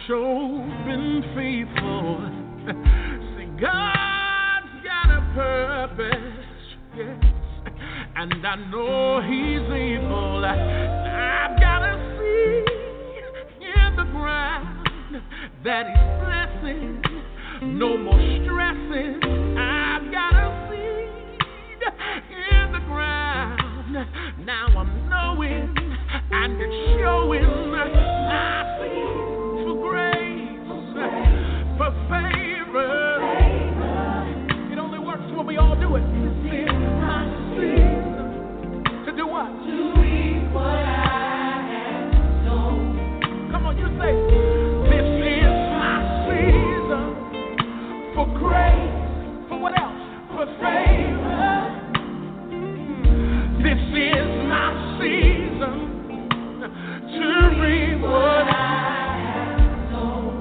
sure been faithful. See, God's got a purpose, yes, and I know He's able. I've got a seed in the ground that He's blessing. No more stressing. I've got a seed in the ground. Now I'm knowing and it's showing. I see for grace, for favor. It only works when we all do it. This is my season to do what? To reap what I have sown. Come on, you say, this is my season for grace. For what else? For favor. This is my season to reap what I have sown.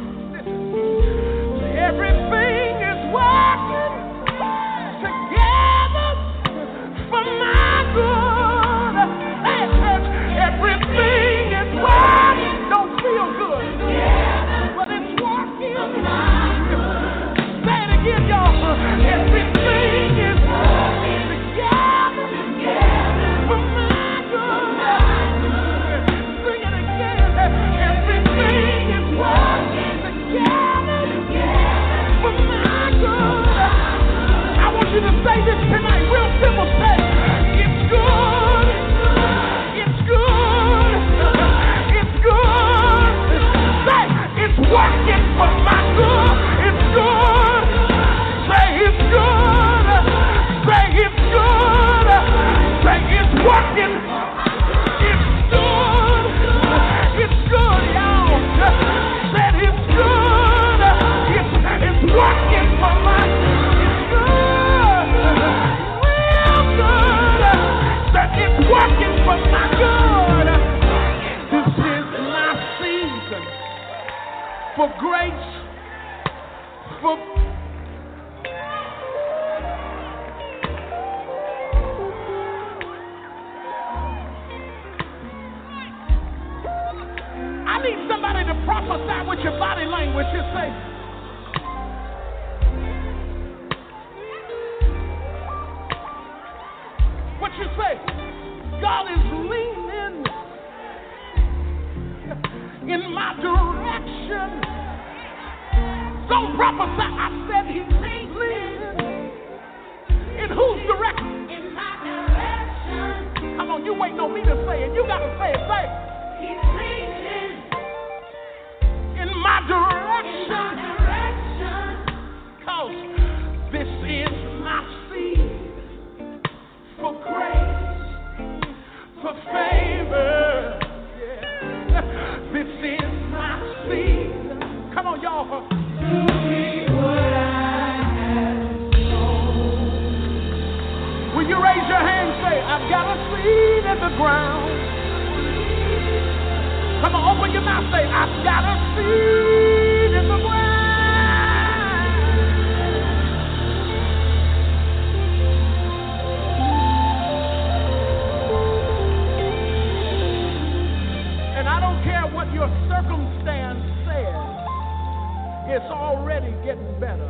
Everything is working together for my good. Hey, church, everything is working. Don't feel good, but it's working. Say it again, y'all. Everything is working together for my good. Sing it again. Everything is working together for my good. I want you to say this tonight, real simple. Say, it's good. It's good. It's good. Say, it's working for my good. It's good. Say, it's good. Say, it's good. Say, it's working. It's good. It's good, y'all. Said it's good. It's working for my. It's good. Real good. Said it's working for my good. This is my season for grace. For I need somebody to prophesy with your body language. Just say, what you say? God is leaning in my direction. Don't prophesy. I said He's leaning. In whose direction? In my direction. Come on, you waiting on me to say it. You gotta say it. Say it. He's leaning in my direction. Cause this is my seed for grace, for favor. Yeah. This is my seed. Come on, y'all. To reap what I have sown. Will you raise your hand and say, I've got a seed in the ground. Come on, open your mouth, say, I've got a seed in the ground. And I don't care what your circumstance says, it's already getting better.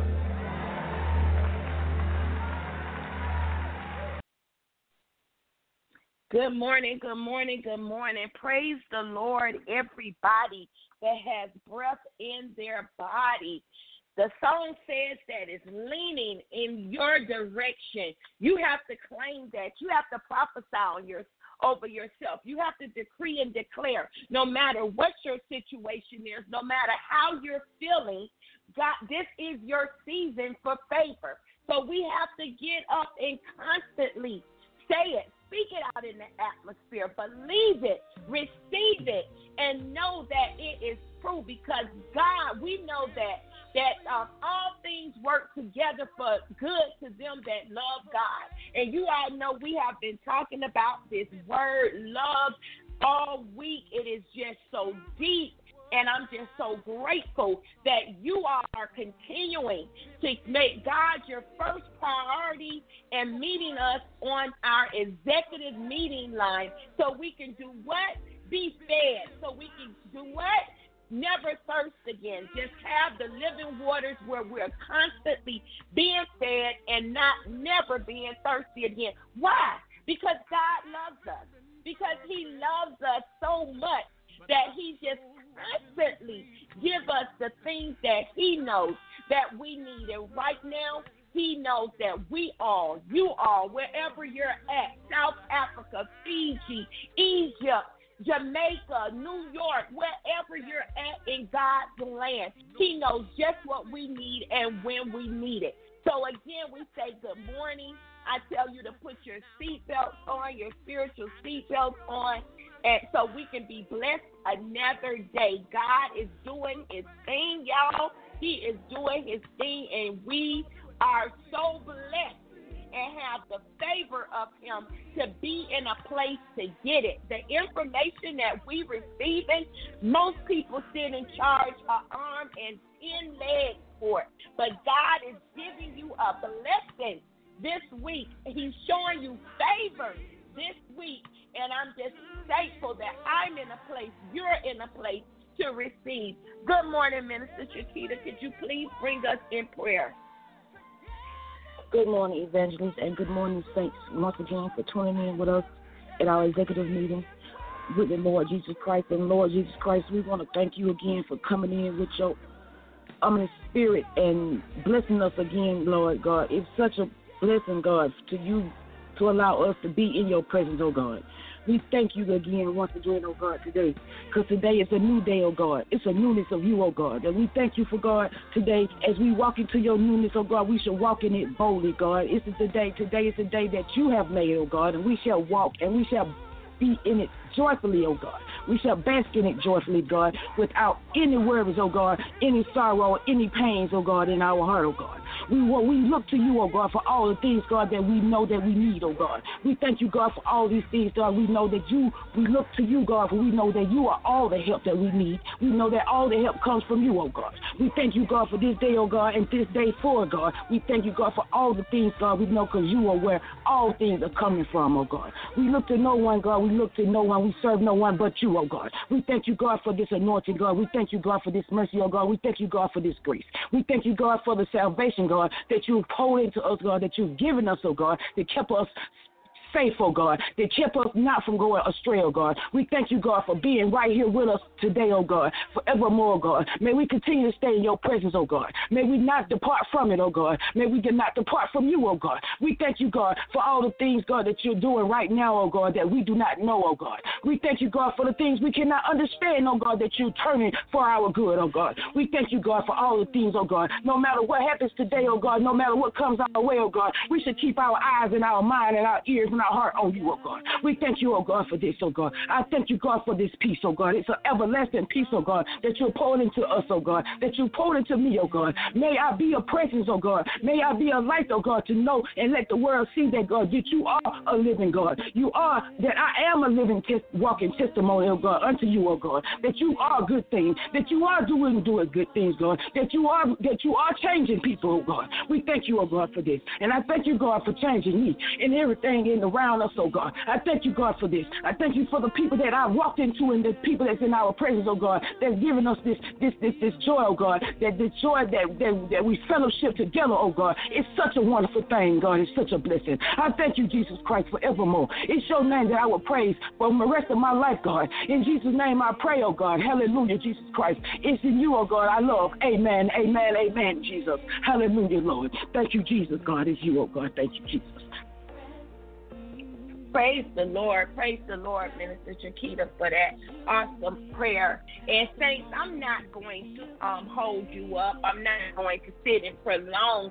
Good morning, good morning, good morning. Praise the Lord, everybody that has breath in their body. The song says that it's leaning in your direction. You have to claim that. You have to prophesy over yourself. You have to decree and declare, no matter what your situation is, no matter how you're feeling, God, this is your season for favor. So we have to get up and constantly say it. Speak it out in the atmosphere. Believe it. Receive it. And know that it is true because God, we know that all things work together for good to them that love God. And you all know we have been talking about this word love all week. It is just so deep. And I'm just so grateful that you all are continuing to make God your first priority and meeting us on our executive meeting line so we can do what? Be fed. So we can do what? never thirst again. Just have the living waters where we're constantly being fed and not never being thirsty again. Why? Because God loves us. Because he loves us so much that he just constantly give us the things that he knows that we need. And right now, he knows that we all, you all, wherever you're at, South Africa, Fiji, Egypt, Jamaica, New York, wherever you're at in God's land, he knows just what we need and when we need it. So again, we say good morning. I tell you to put your seatbelts on, your spiritual seatbelts on, and so we can be blessed another day. God is doing his thing, y'all. He is doing his thing, and we are so blessed and have the favor of him to be in a place to get it. The information that we receiving, most people sit in charge an arm and 10 legs for it. But God is giving you a blessing this week. He's showing you favor this week. And I'm just thankful that I'm in a place, you're in a place to receive. Good morning, Minister Chiquita. Could you please bring us in prayer? Good morning, Evangelist, and good morning, Saints, once again for tuning in with us at our executive meeting with the Lord Jesus Christ. And Lord Jesus Christ, we want to thank you again for coming in with your spirit and blessing us again, Lord God. It's such a blessing, God, to you to allow us to be in your presence, oh God. We thank you again, once again, oh God, today. Because today is a new day, oh God. It's a newness of you, oh God. And we thank you for, God, today. As we walk into your newness, oh God, we shall walk in it boldly, God. This is the day. Today is the day that you have made, oh God. And we shall walk and we shall be in it joyfully, oh God. We shall bask in it joyfully, God, without any worries, oh God, any sorrow, any pains, oh God, in our heart, oh God. We look to you, oh God, for all the things, God, that we know that we need, oh God. We thank you, God, for all these things, God. We know that we look to you, God, for we know that you are all the help that we need. We know that all the help comes from you, oh God. We thank you, God, for this day, oh God, and this day forward, God. We thank you, God, for all the things, God, we know because you are where all things are coming from, oh God. We look to no one, God. We look to no one. We serve no one but you, oh God. We thank you, God, for this anointing, God. We thank you, God, for this mercy, oh God. We thank you, God, for this grace. We thank you, God, for the salvation, God, that you've poured into us, God, that you've given us, oh God, that kept us safe, oh God, that kept us not from going astray, oh God. We thank you, God, for being right here with us today, oh God, forevermore, God. May we continue to stay in your presence, oh God. May we not depart from it, oh God. May we not depart from you, oh God. We thank you, God, for all the things, God, that you're doing right now, oh God, that we do not know, oh God. We thank you, God, for the things we cannot understand, oh God, that you're turning for our good, oh God. We thank you, God, for all the things, oh God. No matter what happens today, oh God, no matter what comes our way, oh God, we should keep our eyes and our mind and our ears and our heart on you, oh God. We thank you, oh God, for this, oh God. I thank you, God, for this peace, oh God. It's an everlasting peace, oh God, that you're pouring into us, oh God, that you poured into me, oh God. May I be a presence, oh God. May I be a light, oh God, to know and let the world see that, God, that you are a living God. You are, that I am a living walking testimony, oh God, unto you, oh God, that you are good things, that you are doing good things, God, that you are changing people, oh God. We thank you, oh God, for this. And I thank you, God, for changing me and everything in around us, oh God. I thank you, God, for this. I thank you for the people that I walked into and the people that's in our presence, oh God, that's giving us this joy, oh God, that the joy that we fellowship together, oh God. It's such a wonderful thing, God. It's such a blessing. I thank you, Jesus Christ, forevermore. It's your name that I will praise for the rest of my life, God. In Jesus' name I pray, oh God. Hallelujah, Jesus Christ. It's in you, oh God, I love. Amen, amen, amen, Jesus. Hallelujah, Lord. Thank you, Jesus, God. It's you, oh God. Thank you, Jesus. Praise the Lord, Minister Chiquita, for that awesome prayer. And saints, I'm not going to hold you up. I'm not going to sit and prolong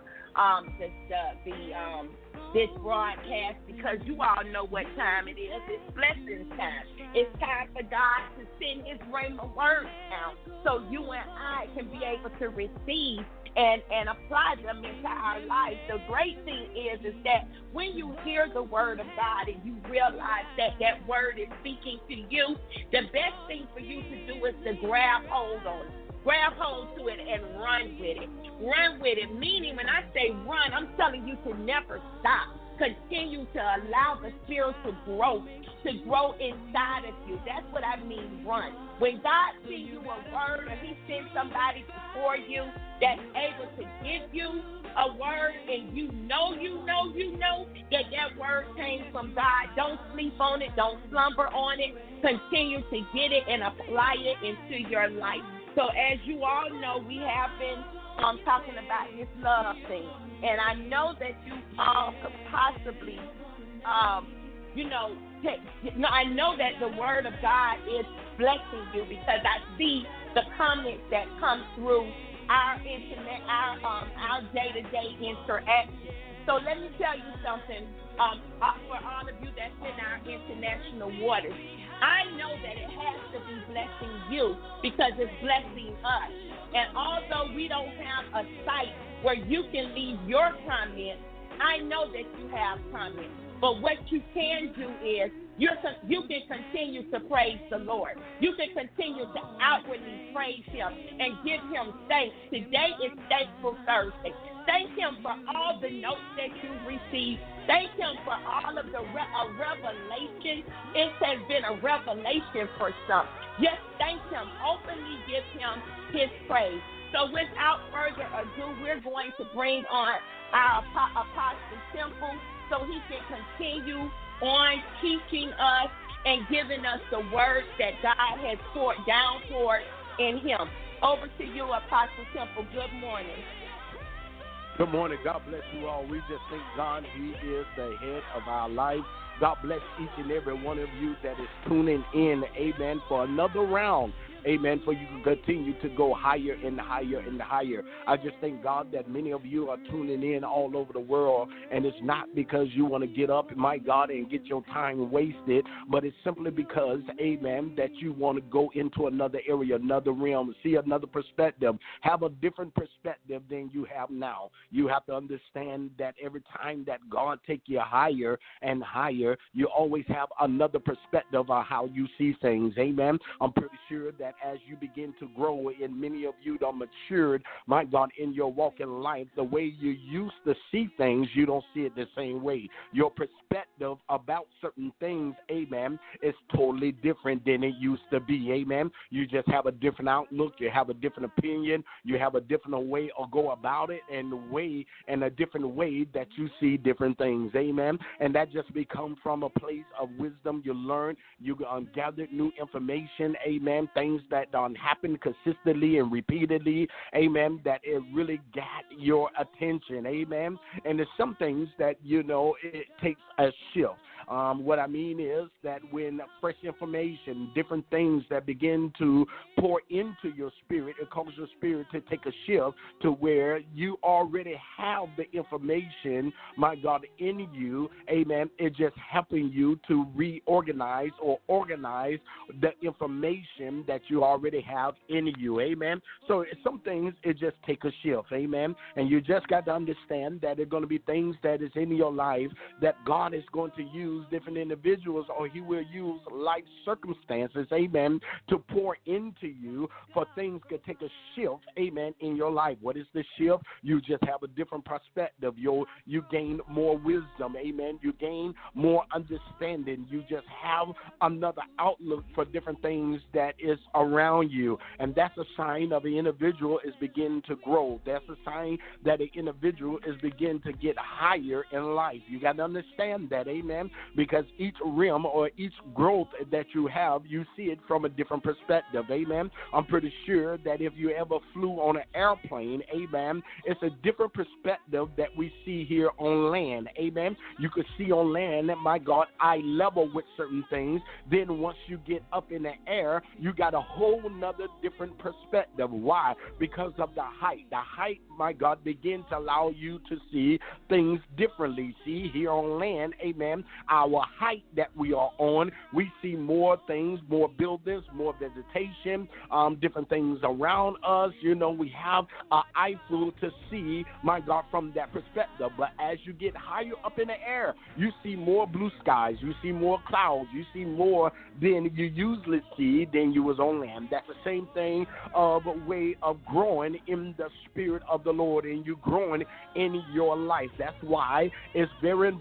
this broadcast because you all know what time it is. It's blessing time. It's time for God to send His rhema word down so you and I can be able to receive and apply them into our lives. The great thing is that when you hear the word of God and you realize that word is speaking to you, the best thing for you to do is to grab hold on it. Grab hold to it and run with it. Run with it, meaning when I say run, I'm telling you to never stop. Continue to allow the spiritual growth to grow inside of you. That's what I mean, run. When God sends you a word or he sends somebody before you that's able to give you a word and you know that word came from God, don't sleep on it. Don't slumber on it. Continue to get it and apply it into your life. So as you all know, we have been talking about this love thing. And I know that you all could possibly, I know that the word of God is blessing you because I see the comments that come through our internet, our day-to-day interaction. So let me tell you something, for all of you that's in our international waters. I know that it has to be blessing you because it's blessing us. And although we don't have a site where you can leave your comments, I know that you have comments. But what you can do is you can continue to praise the Lord. You can continue to outwardly praise him and give him thanks. Today is Thankful Thursday. Thank him for all the notes that you received. Thank him for all of the revelation. It has been a revelation for some. Just thank him. Openly give him his praise. So without further ado, we're going to bring on our Apostle Temple so he can continue on teaching us and giving us the words that God has poured down in him. Over to you, Apostle Temple. Good morning. Good morning. God bless you all. We just thank God he is the head of our life. God bless each and every one of you that is tuning in, amen, for another round. Amen, for you to continue to go higher and higher and higher. I just thank God that many of you are tuning in all over the world, and it's not because you want to get up, my God, and get your time wasted, but it's simply because, amen, that you want to go into another area, another realm, see another perspective, have a different perspective than you have now. You have to understand that every time that God take you higher and higher, you always have another perspective of how you see things. Amen. I'm pretty sure that as you begin to grow, and many of you are matured, my God, in your walk in life, the way you used to see things, you don't see it the same way. Your perspective about certain things, amen, is totally different than it used to be, amen. You just have a different outlook, you have a different opinion, you have a different way to go about it, and a different way that you see different things, amen. And that just become from a place of wisdom. You learn, you gathered new information, amen, things that happen consistently and repeatedly, amen, that it really got your attention, amen. And there's some things that, it takes a shift. What I mean is that when fresh information, different things that begin to pour into your spirit, it causes your spirit to take a shift to where you already have the information, my God, in you, amen. It's just helping you to reorganize or organize the information that you already have in you, amen. So some things, it just take a shift, amen. And you just got to understand that there are going to be things that is in your life that God is going to use different individuals, or he will use life circumstances, amen, to pour into you for things could take a shift, amen, in your life. What is the shift? You just have a different perspective. You gain more wisdom, amen. You gain more understanding. You just have another outlook for different things that is around you. And that's a sign of the individual is beginning to grow. That's a sign that the individual is beginning to get higher in life. You got to understand that, amen, because each realm or each growth that you have, you see it from a different perspective, amen. I'm pretty sure that if you ever flew on an airplane, amen, it's a different perspective that we see here on land, amen. You could see on land that, my God, eye level with certain things. Then once you get up in the air, you got a whole nother different perspective. Why? Because of the height. The height, my God, begins to allow you to see things differently. See, here on land, amen, our height that we are on, we see more things, more buildings, more vegetation, different things around us. We have an eyeful to see, my God, from that perspective. But as you get higher up in the air, you see more blue skies, you see more clouds, you see more than you usually see than you was on land. That's the same thing of a way of growing in the spirit of the Lord, and you growing in your life. That's why it's very important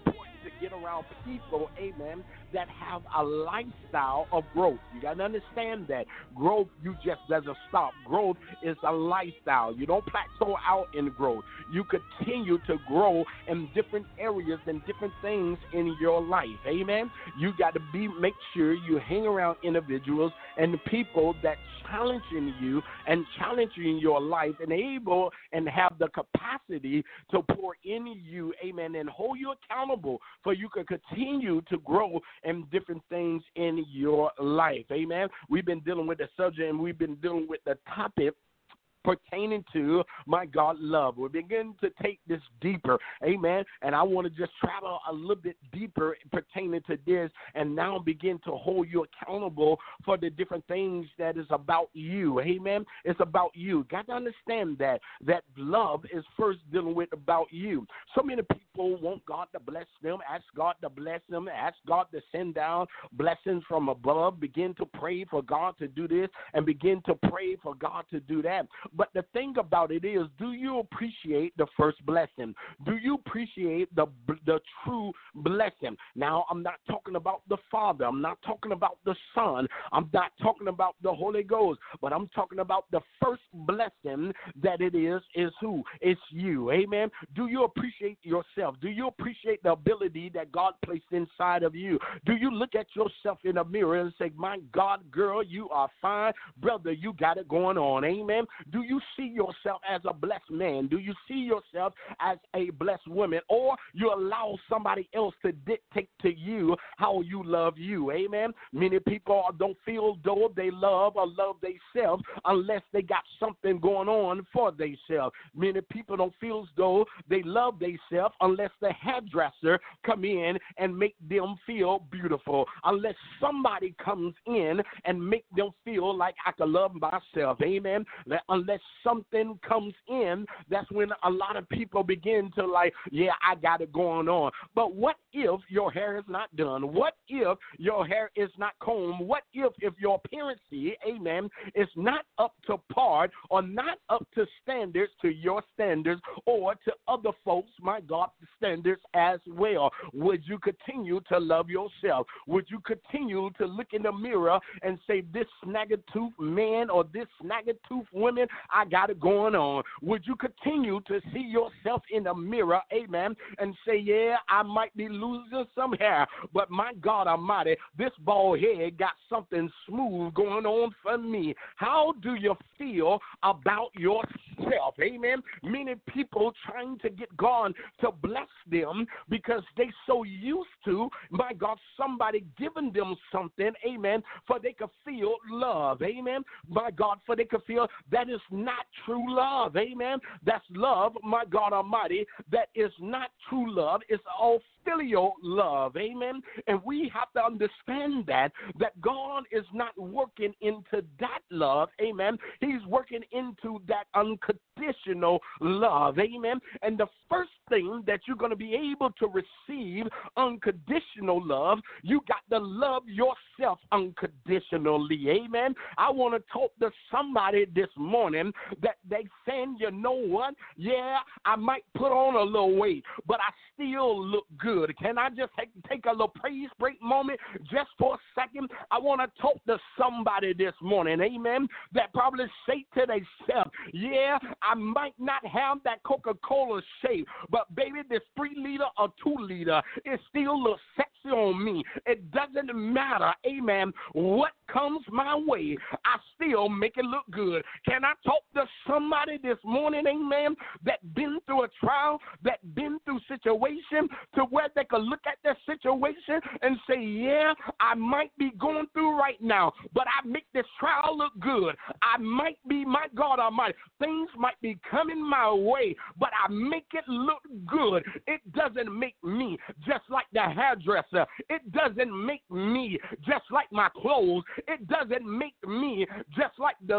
to get around people, amen, that have a lifestyle of growth. You got to understand that. Growth, you just doesn't stop. Growth is a lifestyle. You don't plateau out in growth. You continue to grow in different areas and different things in your life, amen. You got to make sure you hang around individuals and people that challenging you and challenging your life and able and have the capacity to pour in you, amen, and hold you accountable for you can continue to grow in different things in your life, amen. We've been dealing with the subject and we've been dealing with the topic pertaining to, my God, love. We're beginning to take this deeper, amen, and I want to just travel a little bit deeper pertaining to this and now begin to hold you accountable for the different things that is about you, amen. It's about you. Got to understand that love is first dealing with about you. So many people want God to bless them, ask God to bless them, ask God to send down blessings from above, begin to pray for God to do this and begin to pray for God to do that. But the thing about it is, do you appreciate the first blessing? Do you appreciate the true blessing? Now, I'm not talking about the Father. I'm not talking about the Son. I'm not talking about the Holy Ghost. But I'm talking about the first blessing that it is who? It's you. Amen? Do you appreciate yourself? Do you appreciate the ability that God placed inside of you? Do you look at yourself in a mirror and say, my God, girl, you are fine. Brother, you got it going on. Amen? Do you see yourself as a blessed man? Do you see yourself as a blessed woman? Or you allow somebody else to dictate to you how you love you? Amen? Many people don't feel though they love or love themselves unless they got something going on for themselves. Many people don't feel as though they love themselves unless the hairdresser come in and make them feel beautiful. Unless somebody comes in and make them feel like I can love myself. Amen? Unless something comes in, that's when a lot of people begin to like, yeah, I got it going on. But what if your hair is not done? What if your hair is not combed? What if your appearance, amen, is not up to par or not up to standards, to your standards or to other folks, my God, standards as well? Would you continue to love yourself? Would you continue to look in the mirror and say, this snagger-tooth man or this snagger-tooth woman, I got it going on? Would you continue to see yourself in the mirror, amen, and say, yeah, I might be losing some hair, but my God Almighty, this bald head got something smooth going on for me? How do you feel about yourself? Amen. Many people trying to get God to bless them because they so used to, my God, somebody giving them something, amen, for they could feel love, amen, my God, for they could feel that is not true love, amen. That's love, my God Almighty, that is not true love. It's all filial love, amen. And we have to understand that God is not working into that love, amen. He's working into that unconditional love, amen. And the first thing that you're going to be able to receive unconditional love, you got to love yourself unconditionally, amen. I want to talk to somebody this morning that they saying, you know what, yeah, I might put on a little weight, but I still look good. Can I just take a little praise break moment just for a second? I want to talk to somebody this morning, amen, that probably say to themselves, yeah, I might not have that Coca-Cola shape, but baby, this 3-liter or 2-liter, it still looks sexy on me. It doesn't matter, amen, what comes my way, I still make it look good. Can I talk to somebody this morning, amen, that been through a trial, that been through situation to where they could look at their situation and say, yeah, I might be going through right now, but I make this trial look good. I might be, my God Almighty, things might be coming my way, but I make it look good. It doesn't make me just like the hairdresser. It doesn't make me just like my clothes. It doesn't make me just like the looks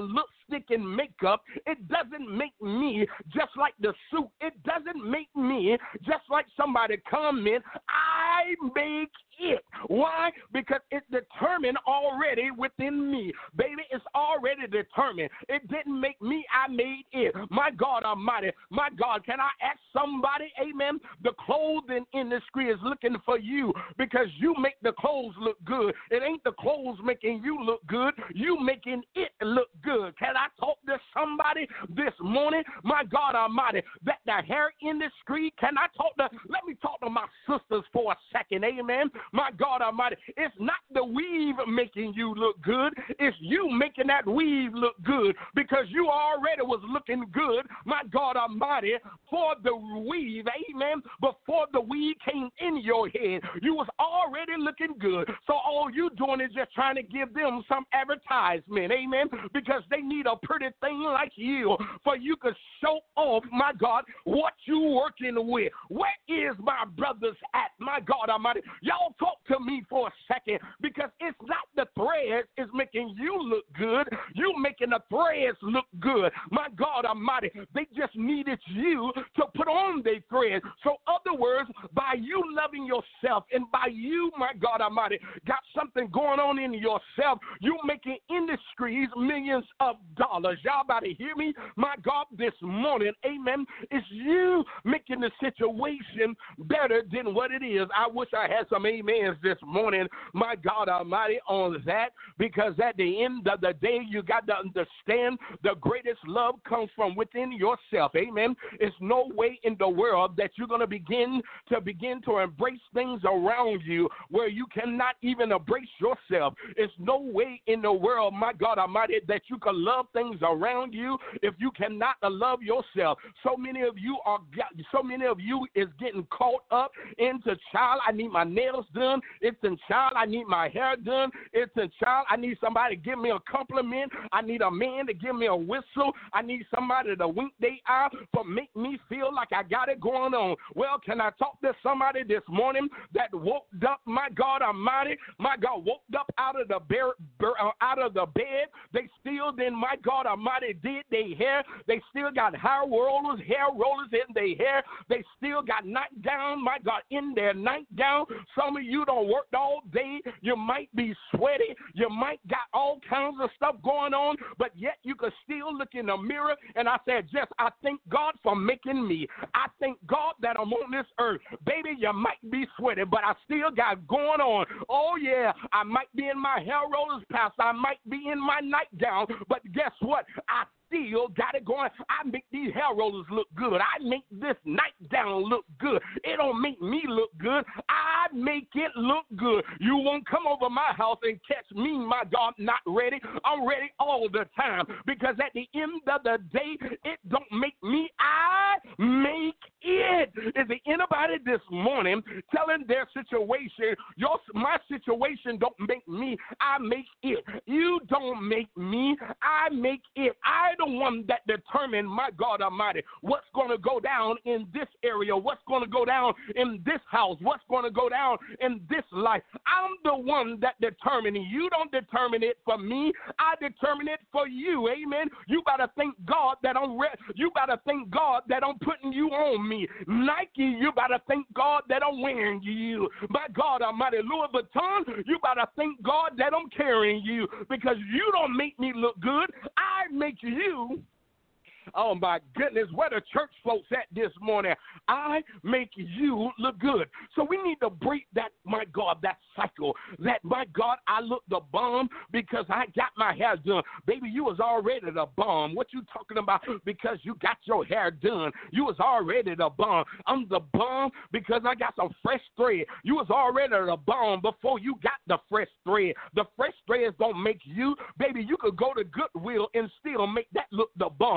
lipstick and makeup. It doesn't make me just like the suit. It doesn't make me just like somebody comment. I make it. Why? Because it's determined already within me. Baby, it's already determined. It didn't make me, I made it. My God Almighty, my God, can I ask somebody, amen? The clothing industry is looking for you because you make the clothes look good. It ain't the clothes making you look good. You making it look good. Can I talk to somebody this morning? My God Almighty, that the hair industry, let me talk to my sisters for a second, amen? My God Almighty, it's not the weave making you look good. It's you making that weave look good because you already was looking good, my God Almighty, for the weave, amen. Before the weave came in your head, you was already looking good. So all you doing is just trying to give them some advertisement, amen, because they need a pretty thing like you for you to show off, my God, what you working with. Where is my brothers at, my God Almighty? Y'all talk to me for a second because it's not the threads is making you look good. You making the threads look good. My God Almighty, they just needed you to put on their threads. So other words, by you loving yourself and by you, my God Almighty, got something going on in yourself, you making industries millions of dollars. Y'all about to hear me? My God, this morning, amen, it's you making the situation better than what it is. I wish I had some amens this morning, my God Almighty, on that, because at the end of the day, you got to understand the greatest love comes from within yourself, amen. It's no way in the world that you're going to begin to embrace things around you where you cannot even embrace yourself. It's no way in the world, my God Almighty, that you can love things around you if you cannot love yourself. So many of you is getting caught up into, child, I need my nails done. It's in, child, I need my hair done. It's in, child, I need somebody to give me a compliment. I need a man to give me a whistle. I need somebody to wink their eye for make me feel like I got it going on. Well, can I talk to somebody this morning that woke up, my God Almighty, my God, woke up out of the bed. They still then, my God Almighty, did their hair. They still got hair rollers in their hair. They still got nightgown, my God, in their nightgown. Some of you don't work all day. You might be sweaty. You might got all kinds of stuff going on, but yet you can still look in the mirror. And I said, I thank God for making me. I thank God that I'm on this earth. Baby, you might be sweaty, but I still got going on. Oh, yeah, I might be in my hair rollers, Pastor. I might be in my nightgown, but guess what? I still got it going. I make these hair rollers look good. I make this nightgown look good. It don't make me look good. I make it look good. You won't come over my house and catch me, my God, not ready. I'm ready all the time because at the end of the day, it don't make me. I make it. Is there anybody this morning telling their situation, my situation don't make me, I make it. You don't make me, I make it. I the one that determine, my God Almighty, what's going to go down in this area, what's going to go down in this house, what's going to go down in this life. I'm the one that determines. You don't determine it for me. I determine it for you. Amen. You better thank God that you better thank God that I'm putting you on me. Nike, you better thank God that I'm wearing you. My God Almighty, Louis Vuitton, you better thank God that I'm carrying you because you don't make me look good. I make you. Oh, my goodness, where the church folks at this morning? I make you look good. So we need to break that, my God, that cycle. That, my God, I look the bomb because I got my hair done. Baby, you was already the bomb. What you talking about? Because you got your hair done. You was already the bomb. I'm the bomb because I got some fresh thread. You was already the bomb before you got the fresh thread. The fresh threads don't make you. Baby, you could go to Goodwill and still make that look the bomb. You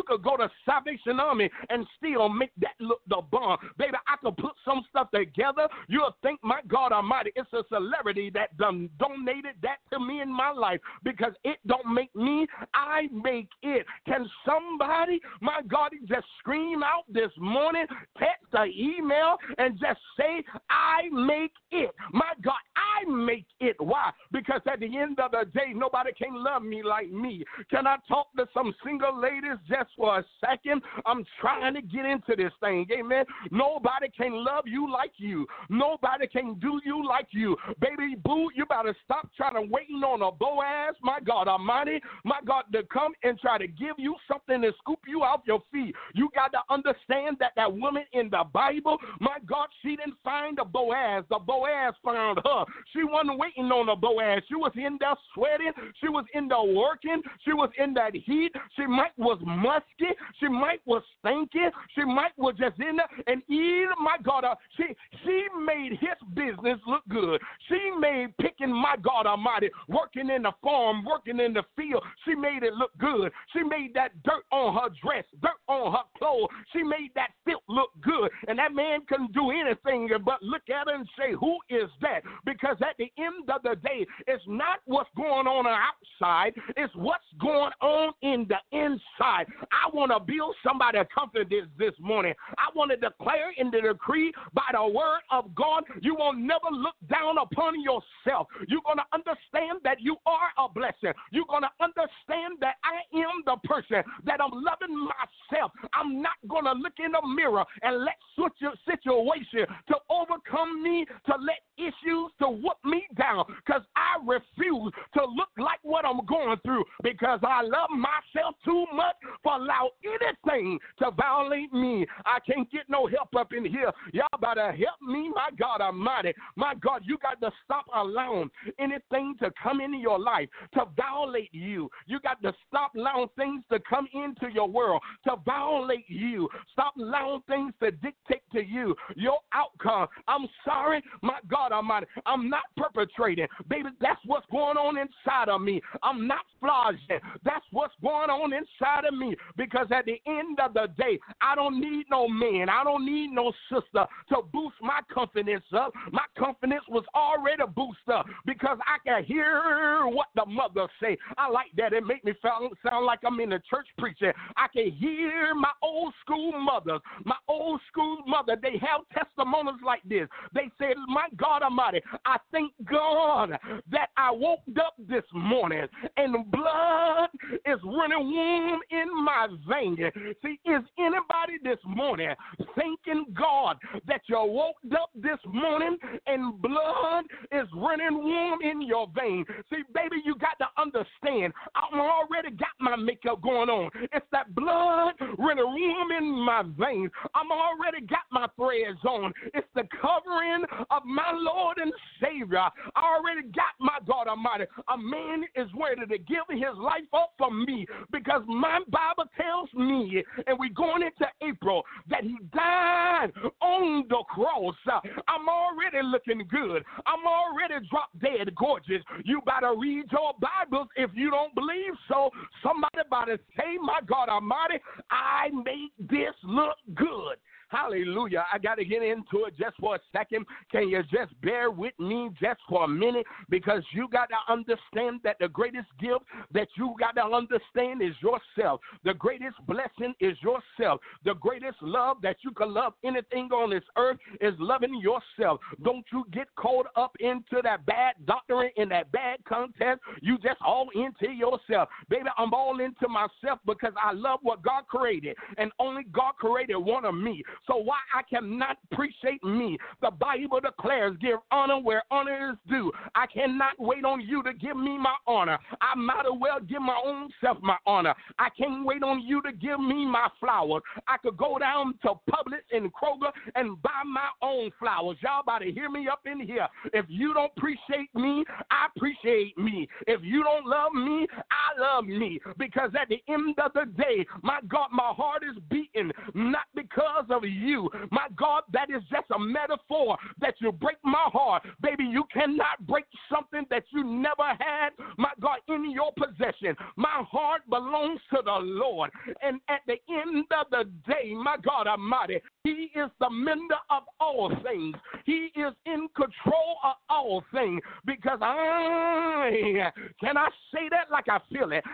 could go to Salvation Army and still make that look the bomb. Baby, I could put some stuff together. You'll think, my God Almighty, it's a celebrity that done donated that to me in my life, because it don't make me, I make it. Can somebody, my God, just scream out this morning, text or email, and just say, I make it. My God, I make it. Why? Because at the end of the day, nobody can love me like me. Can I talk to some single ladies just for a second? I'm trying to get into this thing. Amen. Nobody can love you like you. Nobody can do you like you. Baby boo, you better stop trying to waiting on a Boaz, my God Almighty, my God, to come and try to give you something to scoop you off your feet. You got to understand that that woman in the Bible, my God, she didn't find a Boaz. The Boaz found her. She wasn't waiting on a Boaz. She was in there sweating. She was in there working. She was in that heat. She might was musky. She might was stinking. She might was just in there. And even, my God, she made his business look good. She made picking, my God Almighty, working in the farm, working in the field. She made it look good. She made that dirt on her dress, dirt on her clothes. She made that filth look good. And that man couldn't do anything but look at her and say, who is that? Because at the end of the day, it's not what's going on outside. It's what's going on in the inside. I want to build somebody's confidence this morning. I want to declare in the decree by the word of God, you will never look down upon yourself. You're going to understand that you are a blessing. You're going to understand that I am the person that I'm loving myself. I'm not going to look in the mirror and let situation to overcome me, to let issues to whoop me down, because I refuse to look like what I'm going through, because I love myself too much for allow anything to violate me. I can't get no help up in here. Y'all better help me, my God Almighty. My God, you got to stop allowing anything to come into your life to violate you. You got to stop allowing things to come into your world to violate you. Stop allowing things to dictate to you your outcome. I'm sorry, my God Almighty, I'm not perpetrating. Baby, that's what's going on inside of me. I'm not flogging. That's what's going on inside of me, because at the end of the day, I don't need no man. I don't need no sister to boost my confidence up. My confidence was already boosted up because I can hear what the mother say. I like that. It make me sound like I'm in the church preaching. I can hear my old school mothers. My old school mother, they have testimonies like this. They said, my God Almighty, I thank God that I woke up this morning and blood is running warm in my vein. See, is anybody this morning thanking God that you woke up this morning and blood is running warm in your vein? See, baby, you got to understand, I already got my makeup going on. It's that blood running warm in my veins. I'm already got my threads on. It's the covering of my Lord and Savior. I already got, my God Almighty, a man is ready to give his life up for me, because my Bible tells me, and we're going into April, that he died on the cross. I'm already looking good. I'm already drop dead gorgeous. You better read your Bibles if you don't believe so. Somebody better say, my God Almighty, I make this look good. Hallelujah. I got to get into it just for a second. Can you just bear with me just for a minute? Because you got to understand that the greatest gift that you got to understand is yourself. The greatest blessing is yourself. The greatest love that you can love anything on this earth is loving yourself. Don't you get caught up into that bad doctrine and that bad content. You just all into yourself. Baby, I'm all into myself because I love what God created, and only God created one of me. So why I cannot appreciate me? The Bible declares, give honor where honor is due. I cannot wait on you to give me my honor. I might as well give my own self my honor. I can't wait on you to give me my flowers. I could go down to Publix and Kroger and buy my own flowers. Y'all about to hear me up in here. If you don't appreciate me, I appreciate me. If you don't love me, I love me. Because at the end of the day, my God, my heart is beating, not because of you. My God, that is just a metaphor that you break my heart. Baby, you cannot break something that you never had, my God, in your possession. My heart belongs to the Lord. And at the end of the day, my God Almighty, He is the mender of all things. He is in control of all things. Because can I say that like I feel it?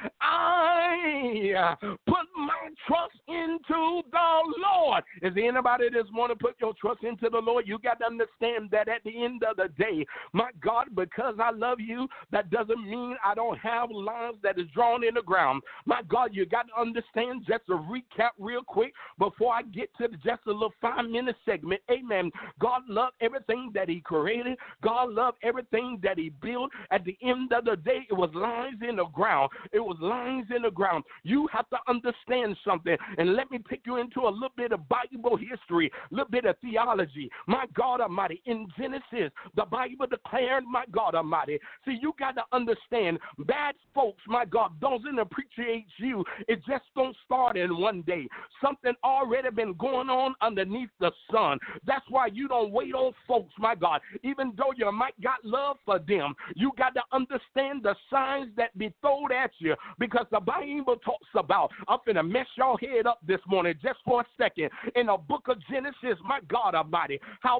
I put my trust into the Lord. Is there anybody this morning put your trust into the Lord? You got to understand that at the end of the day, my God, because I love you, that doesn't mean I don't have lines that is drawn in the ground. My God, you got to understand, just to recap real quick before I get to just a little 5-minute segment. Amen. God loved everything that He created. God loved everything that He built. At the end of the day, it was lines in the ground. It was lines in the ground. You have to understand something, and let me take you into a little bit of Bible history, a little bit of theology. My God Almighty, in Genesis, the Bible declared, my God Almighty, see, you got to understand, bad folks, my God, doesn't appreciate you. It just don't start in one day. Something already been going on underneath the sun. That's why you don't wait on folks, my God. Even though you might got love for them, you got to understand the signs that be thrown at you, because the Bible talks about, I'm going to mess y'all head up this morning just for a second. In the book of Genesis, my God Almighty, how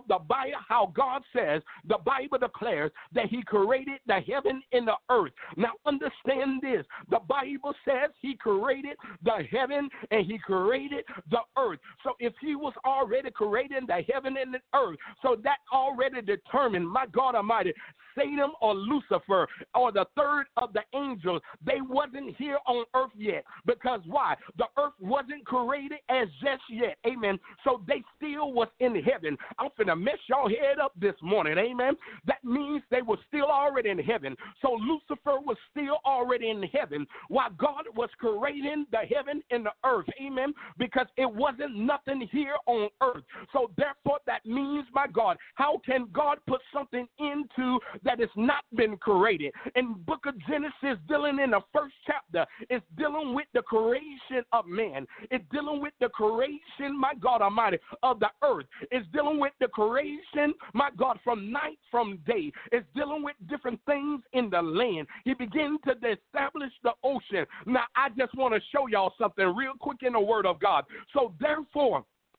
God says, the Bible declares that He created the heaven and the earth. Now understand this. The Bible says He created the heaven and He created the earth. So if He was already creating the heaven and the earth, so that already determined, my God Almighty, Satan or Lucifer or the third of the angels, they wasn't here on earth yet. Because why? The earth wasn't created as just yet. Amen. So they still was in heaven. I'm finna mess y'all head up this morning. Amen. That means they were still already in heaven. So Lucifer was still already in heaven while God was creating the heaven and the earth. Amen. Because it wasn't nothing here on earth. So therefore that means, my God, how can God put something into that has not been created? In book of Genesis, dealing in the first chapter, it's dealing with the creation of man. It's dealing with the creation, my God Almighty, of the earth. It's dealing with the creation, my God, from night, from day. It's dealing with different things in the land. He began to establish the ocean. Now, I just want to show y'all something real quick in the Word of God. So therefore,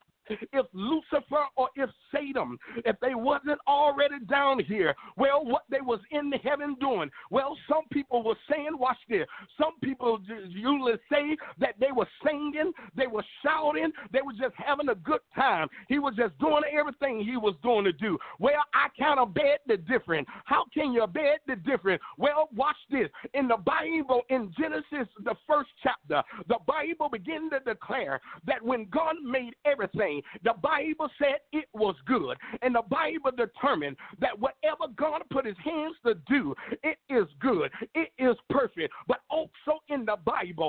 if Lucifer or if Satan, if they wasn't already down here, well, what they was in heaven doing? Well, some people were saying, watch this, some people usually say that they were singing, they were shouting, they were just having a good time. He was just doing everything he was doing to do. Well, I kind of bet the different. How can you bet the different? Well, watch this. In the Bible, in Genesis, the first chapter, the Bible begins to declare that when God made everything, the Bible said it was good. And the Bible determined that whatever God put His hands to do, it is good. It is perfect. But also in the Bible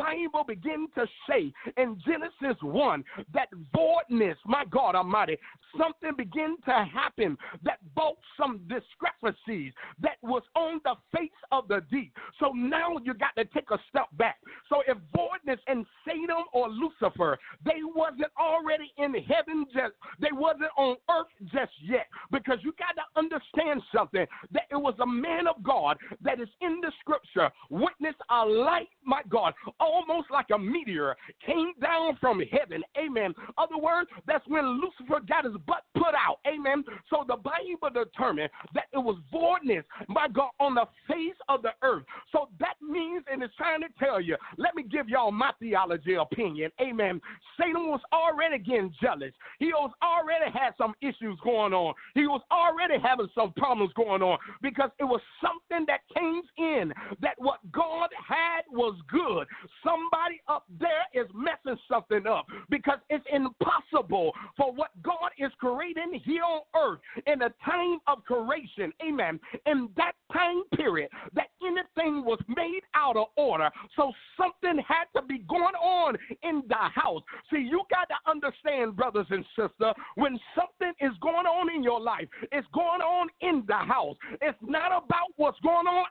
begins to say in Genesis 1 that voidness, my God Almighty, something began to happen that brought some discrepancies that was on the face of the deep. So now you got to take a step back. So if voidness and Satan or Lucifer, they wasn't already in heaven, they wasn't on earth just yet, because you got to understand something, that it was a man of God that is in the scripture, witnessed a light, my God, almost like a meteor, came down from heaven. Amen. Other words, that's when Lucifer got his butt put out. Amen. So the Bible determined that it was voidness, my God, on the face of the earth. So that means, and it's trying to tell you, let me give y'all my theology opinion. Amen. Satan was already getting jealous. He was already had some issues going on. He was already having some problems going on, because it was something that came in that what God had was good. Somebody up there is messing something up, because it's impossible for what God is creating here on earth in a time of creation. Amen. In that time period, that anything was made out of order. So something had to be going on in the house. See, you got to understand, brothers and sisters, when something is going on in your life, it's going on in the house. It's not about what's going on outside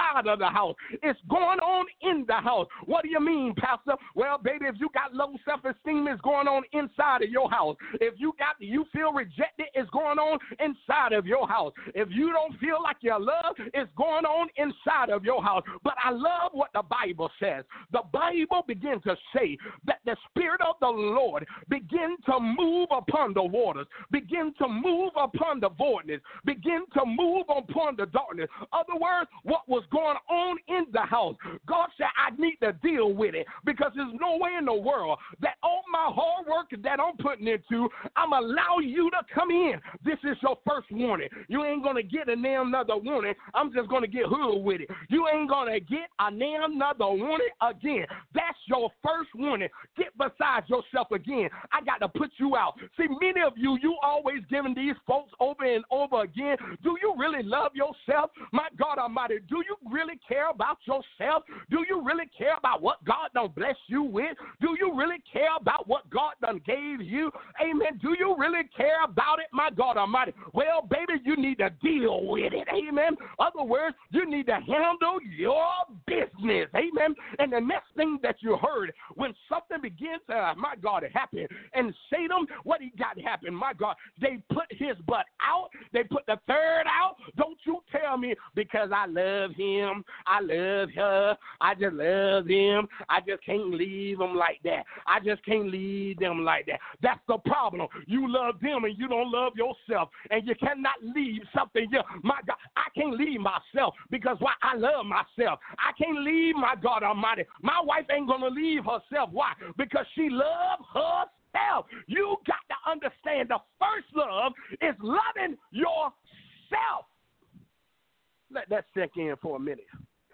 outside of the house. It's going on in the house. What do you mean, Pastor? Well, baby, if you got low self-esteem, it's going on inside of your house. If you feel rejected, it's going on inside of your house. If you don't feel like you're loved, it's going on inside of your house. But I love what the Bible says. The Bible begins to say that the Spirit of the Lord begin to move upon the waters, begin to move upon the voidness, begin to move upon the darkness. Other words, what was going on in the house, God said, I need to deal with it, because there's no way in the world that all my hard work that I'm putting into, I'm allow you to come in. This is your first warning. You ain't going to get another warning. I'm just going to get hood with it. You ain't going to get another warning again. That's your first warning. Get beside yourself again. I got to put you out. See, many of you always giving these folks over and over again. Do you really love yourself? My God Almighty, do you really care about yourself? Do you really care about what God done bless you with? Do you really care about what God done gave you? Amen. Do you really care about it? My God Almighty. Well, baby, you need to deal with it. Amen. Other words, you need to handle your business. Amen. And the next thing that you heard, when something begins to, my God, happen, and Satan, what he got happen, my God, they put his butt out. They put the third out. Don't you tell me, because I love him, I love her, I just love them, I just can't leave them like that. I just can't leave them like that. That's the problem. You love them and you don't love yourself, and you cannot leave something. My God, I can't leave myself, because why? I love myself. I can't leave, my God Almighty. My wife ain't going to leave herself. Why? Because she loves herself. You got to understand, the first love is loving yourself. Let that sink in for a minute.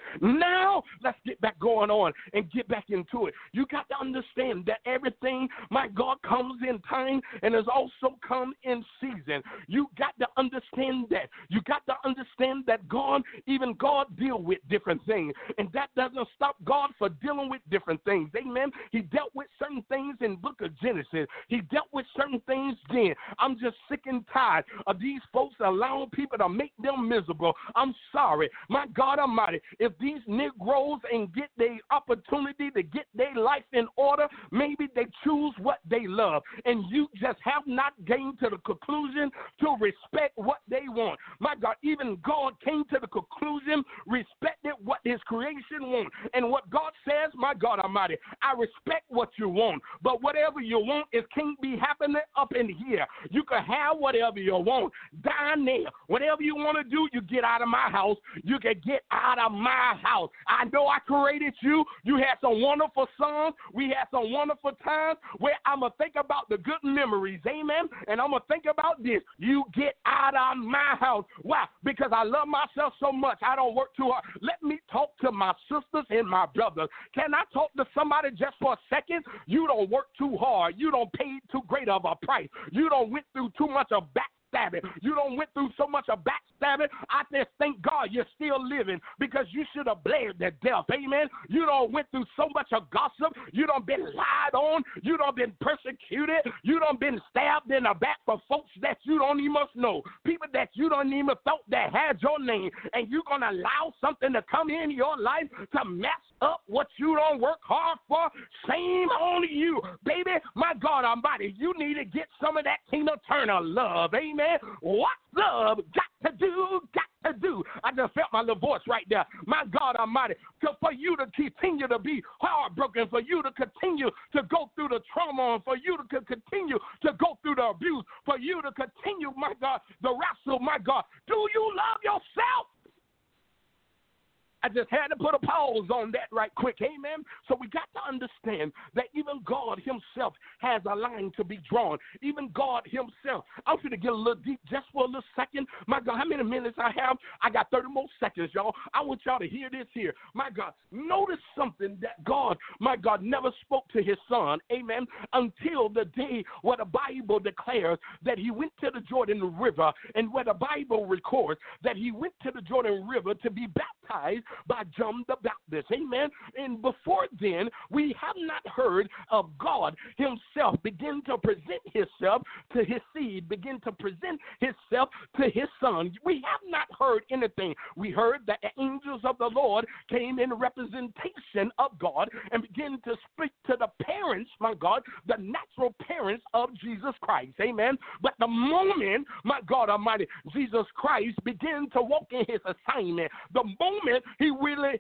Now, let's get back going on and get back into it. You got to understand that everything, my God, comes in time and has also come in season. You got to understand that. You got to understand that God, even God, deal with different things. And that doesn't stop God for dealing with different things. Amen. He dealt with certain things in book of Genesis. He dealt with certain things then. I'm just sick and tired of these folks allowing people to make them miserable. I'm sorry. My God Almighty, if these Negroes ain't get their opportunity to get their life in order, maybe they choose what they love, and you just have not gained to the conclusion to respect what they want. My God, even God came to the conclusion, respected what his creation wants. And what God says, my God Almighty, I respect what you want, but whatever you want, it can't be happening up in here. You can have whatever you want down there. Whatever you want to do, you get out of my house. You can get out of my house. I know I created you. You had some wonderful songs. We had some wonderful times where I'm going to think about the good memories. Amen. And I'm going to think about this. You get out of my house. Why? Because I love myself so much. I don't work too hard. Let me talk to my sisters and my brothers. Can I talk to somebody just for a second? You don't work too hard. You don't pay too great of a price. You don't went through too much of backstabbing. You don't went through so much of backstabbing. I just thank God you're still living, because you should have bled to death. Amen. You don't went through so much of gossip. You don't been lied on. You don't been persecuted. You don't been stabbed in the back for folks that you don't even know. People that you don't even thought that had your name. And you're going to allow something to come in your life to mess up what you don't work hard for? Shame on you. Baby, my God Almighty, you need to get some of that Tina Turner love. Amen. What love got to do? I just felt my little voice right there. My God Almighty, for you to continue to be heartbroken, for you to continue to go through the trauma, for you to continue to go through the abuse, for you to continue, my God, the wrestle, my God. Do you love yourself? I just had to put a pause on that right quick. Amen. So we got to understand that even God himself has a line to be drawn. Even God himself. I'm going to get a little deep just for a little second. My God, how many minutes I have? I got 30 more seconds, y'all. I want y'all to hear this here. My God, notice something that God, my God, never spoke to his son. Amen. Until the day where the Bible declares that he went to the Jordan River, and where the Bible records that he went to the Jordan River to be baptized by John the Baptist. Amen. And before then, we have not heard of God himself begin to present himself to his seed, begin to present himself to his son. We have not heard anything. We heard that the angels of the Lord came in representation of God and began to speak to the parents, my God, the natural parents of Jesus Christ. Amen. But the moment, my God Almighty, Jesus Christ began to walk in his assignment, the moment he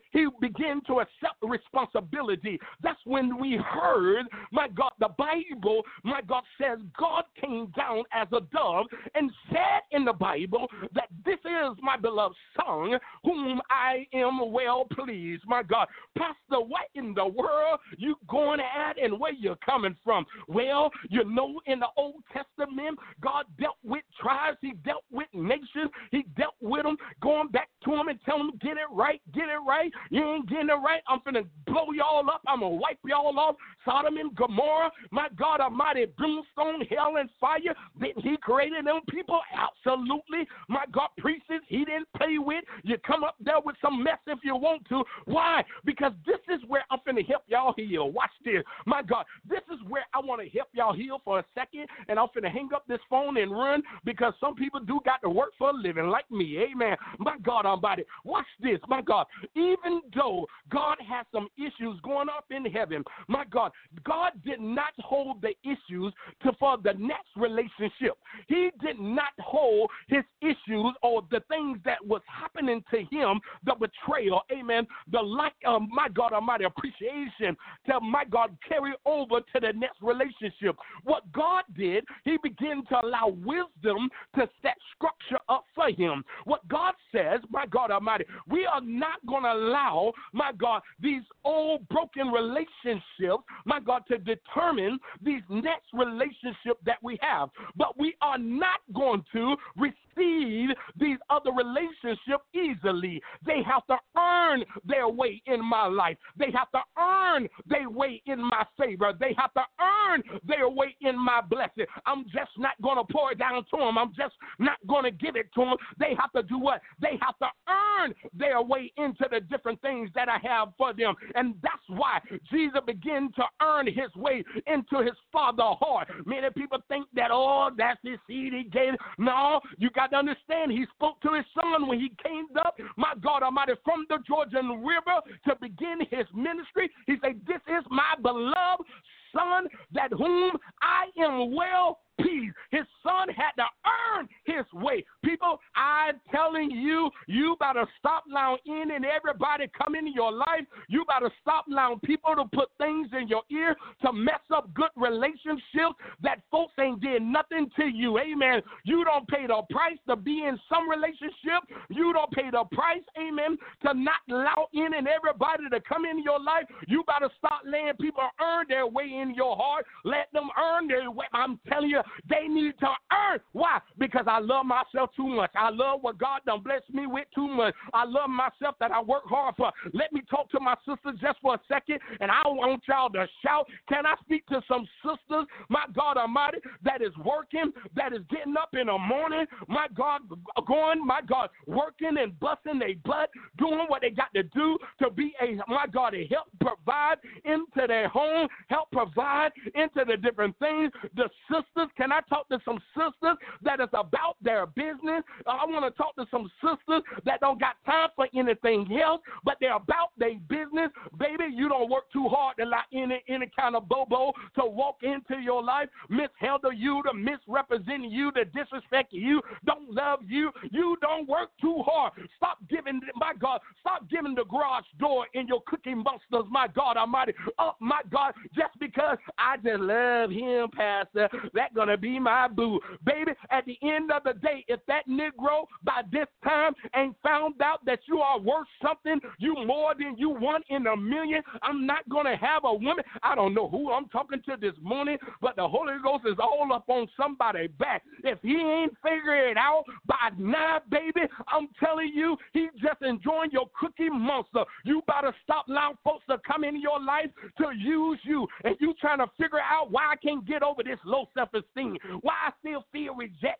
began to accept responsibility, that's when we heard, my God, the Bible, my God, says God came down as a dove and said in the Bible that this is my beloved son whom I am well pleased. My God, Pastor, what in the world you going at and where you're coming from? Well, you know, in the Old Testament, God dealt with tribes. He dealt with nations. He dealt with them, going back to them and telling them, get it right, get it right. You ain't getting it right. I'm going to blow y'all up. I'm going to wipe y'all off. Sodom and Gomorrah, my God Almighty, brimstone, hell, and fire. Didn't he created them people? Absolutely. My God, priests, he didn't play with. You come up there with some mess if you want to. Why? Because this is where I'm going to help y'all heal. Watch this. My God, this is where I want to help y'all heal for a second, and I'm going to hang up this phone and run because some people do got to work for a living like me. Amen. My God Almighty, watch this. My God, even though God has some issues going up in heaven, my God, God did not hold the issues for the next relationship. He did not hold his issues or the things that was happening to him, the betrayal, amen, the lack of, my God Almighty, appreciation to, my God, carry over to the next relationship. What God did, he began to allow wisdom to set structure up for him. What God says, my God Almighty, we are not going to allow, my God, these old broken relationships, my God, to determine these next relationship that we have. But we are not going to receive these other relationships easily. They have to earn their way in my life. They have to earn their way in my favor. They have to earn their way in my blessing. I'm just not going to pour it down to them. I'm just not going to give it to them. They have to do what? They have to earn their way into the different things that I have for them. And that's why Jesus began to earn his way into his Father's heart. Many people think that, oh, that's his seed he gave. No, you got to understand, he spoke to his son when he came up, my God Almighty, from the Jordan River to begin his ministry. He said, this is my beloved son, that whom I am well pleased. His son had to earn his way. People, I'm telling you, you better stop allowing in and everybody come into your life. You better stop allowing people to put things in your ear to mess up good relationships that folks ain't did nothing to you. Amen. You don't pay the price to be in some relationship. You don't pay the price, amen, to not allow in and everybody to come into your life. You better stop letting people earn their way in your heart. Let them earn their way. I'm telling you, they need to earn. Why? Because I love myself too much. I love what God done blessed me with too much. I love myself that I work hard for. Let me talk to my sisters just for a second, and I want y'all to shout. Can I speak to some sisters, my God Almighty, that is working, that is getting up in the morning, my God, going, my God, working and busting their butt, doing what they got to do to be my God, to help provide into their home, help provide into the different things. The sisters, can I talk to some sisters that is about their business? I want to talk to some sisters that don't got time for anything else, but they're about their business. Baby, you don't work too hard to like any kind of bobo to walk into your life, mishandle you, to misrepresent you, to disrespect you, don't love you. You don't work too hard. Stop giving, my God, stop giving the garage door in your Cookie Monsters, my God Almighty, up, my God, just because I just love him, Pastor. That's going to be my boo. Baby, at the end of the day, if that Negro by this time ain't found out that you are worth something, you more than you want in a million, I'm not going to have a woman. I don't know who I'm talking to this morning, but the Holy Ghost is all up on somebody's back. If he ain't figured it out by now, baby, I'm telling you, he's just enjoying your Cookie Monster. You better stop allowing folks to come into your life to use you, and you trying to figure out why I can't get over this low self-esteem, why I still feel rejected. Baby,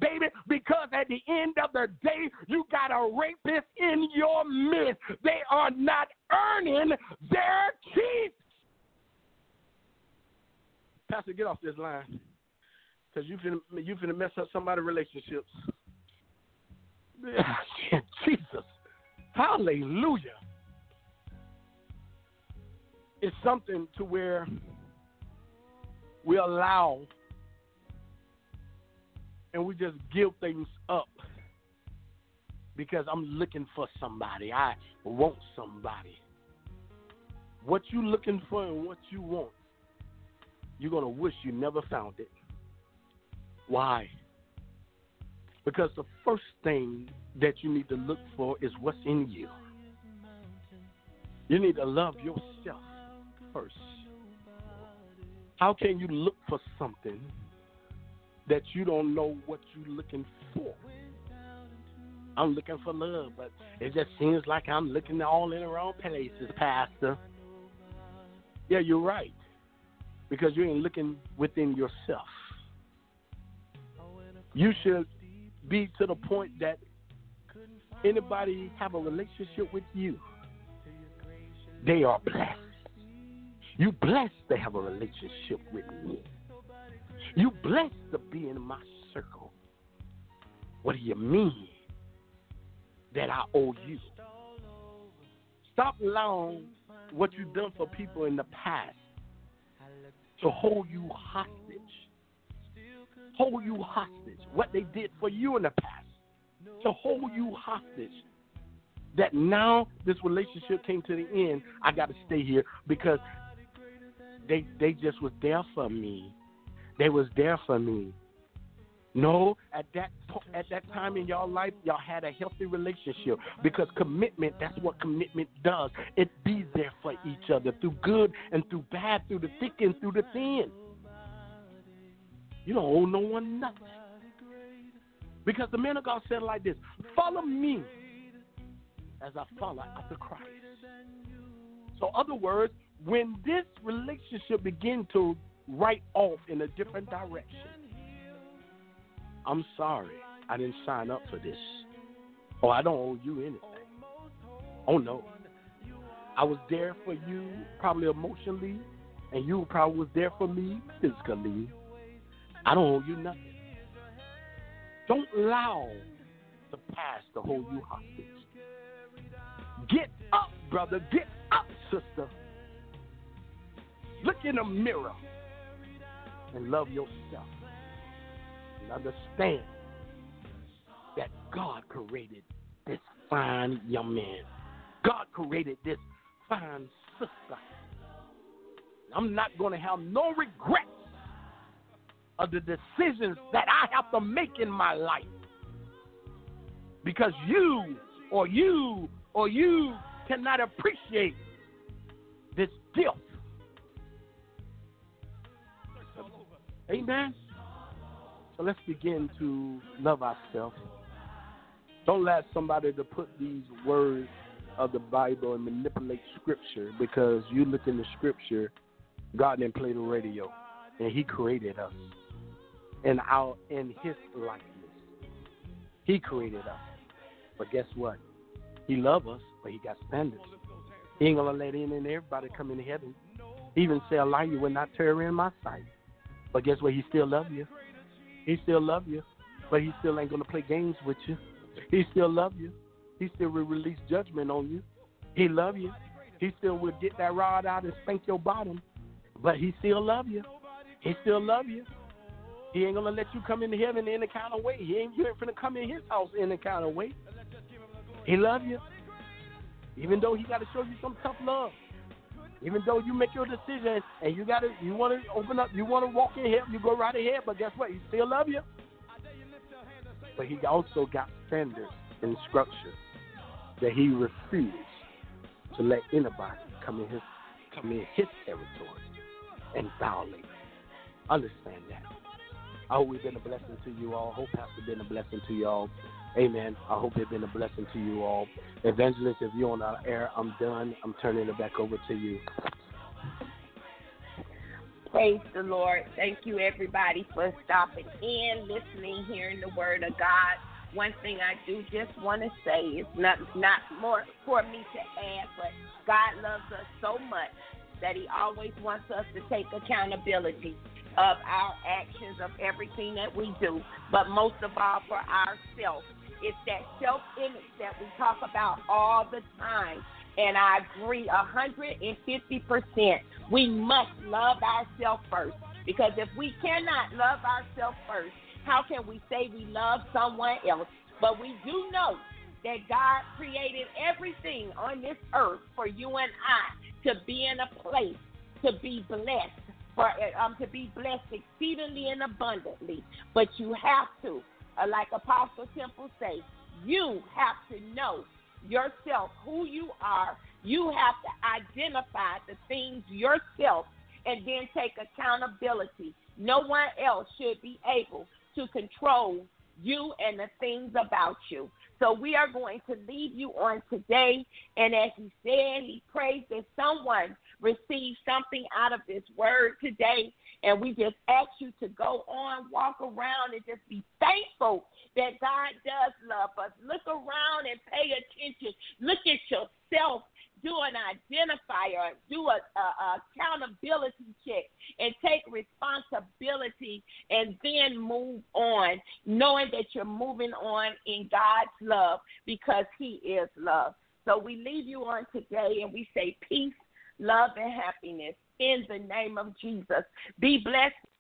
David? Because at the end of the day, you got a rapist in your midst. They are not earning their keep. Pastor, get off this line, because you finna mess up somebody's relationships. Jesus. Hallelujah. It's something to where we allow and we just give things up because I'm looking for somebody. I want somebody. What you looking for and what you want, you're going to wish you never found it. Why? Because the first thing that you need to look for is what's in you. You need to love yourself first. How can you look for something that you don't know what you're looking for? I'm looking for love, but it just seems like I'm looking all in the wrong places, Pastor. Yeah, you're right, because you ain't looking within yourself. You should be to the point that anybody have a relationship with you, they are blessed. You blessed to have a relationship with me. You blessed to be in my circle. What do you mean that I owe you? Stop allowing what you've done for people in the past to hold you hostage. Hold you hostage. What they did for you in the past, to hold you hostage. That now this relationship came to the end, I got to stay here because they just was there for me. They was there for me. No, at that time in y'all life, y'all had a healthy relationship because commitment, that's what commitment does. It be there for each other through good and through bad, through the thick and through the thin. You don't owe no one nothing. Because the man of God said it like this: follow me as I follow after Christ. So, other words, when this relationship begin to write off in a different direction, I'm sorry, I didn't sign up for this. Or I don't owe you anything. Oh, no. I was there for you probably emotionally, and you probably was there for me physically. I don't owe you nothing. Don't allow the past to hold you hostage. Get up, brother. Get up, sister. Look in the mirror and love yourself. And understand that God created this fine young man. God created this fine sister. I'm not going to have no regrets of the decisions that I have to make in my life. Because you cannot appreciate this gift. Amen? So let's begin to love ourselves. Don't let somebody to put these words of the Bible and manipulate Scripture, because you look in the Scripture, God didn't play the radio, and He created us in His likeness. He created us. But guess what? He loves us, but He got standards. He ain't going to let in and everybody come into heaven. He even said, "Elijah will not tarry in my sight." But guess what? He still loves you. He still loves you. But He still ain't going to play games with you. He still loves you. He still will release judgment on you. He loves you. He still will get that rod out and spank your bottom. But He still loves you. He still loves you. He ain't going to let you come into heaven in any kind of way. You ain't going to come in His house in any kind of way. He loves you. Even though He got to show you some tough love. Even though you make your decision and you want to open up, you want to walk in here, you go right ahead. But guess what? He still loves you. But He also got standards and structure that He refused to let anybody come in His territory and violate. Understand that. I hope we've been a blessing to you all. I hope Pastor been a blessing to you all. Amen. I hope it's been a blessing to you all. Evangelist, if you're on our air, I'm done. I'm turning it back over to you. Praise the Lord. Thank you, everybody, for stopping in, listening, hearing the word of God. One thing I do just want to say is not more for me to add, but God loves us so much that he always wants us to take accountability of our actions, of everything that we do, but most of all for ourselves. It's that self-image that we talk about all the time, and I agree 150%. We must love ourselves first, because if we cannot love ourselves first, how can we say we love someone else? But we do know that God created everything on this earth for you and I to be in a place to be blessed, to be blessed exceedingly and abundantly. But you have to, like Apostle Temple say, you have to know yourself, who you are. You have to identify the things yourself and then take accountability. No one else should be able to control you and the things about you. So we are going to leave you on today. And as he said, he prays that someone receive something out of this word today. And we just ask you to go on, walk around, and just be thankful that God does love us. Look around and pay attention. Look at yourself. Do an identifier, do a accountability check, and take responsibility, and then move on, knowing that you're moving on in God's love, because he is love. So we leave you on today, and we say peace, love, and happiness in the name of Jesus. Be blessed.